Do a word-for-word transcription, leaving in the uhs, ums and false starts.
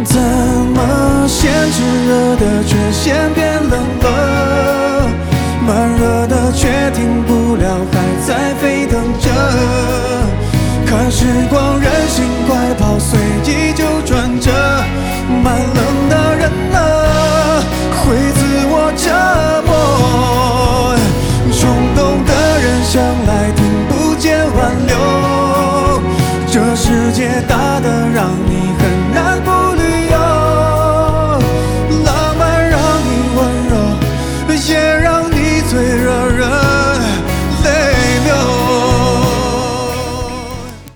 怎么先炙热的却先变冷了？慢热的却停不了，还在沸腾着。看时光任性快跑，随即就转折。慢冷的人了，会自我折磨。冲动的人向来听不见挽留。这世界大得让你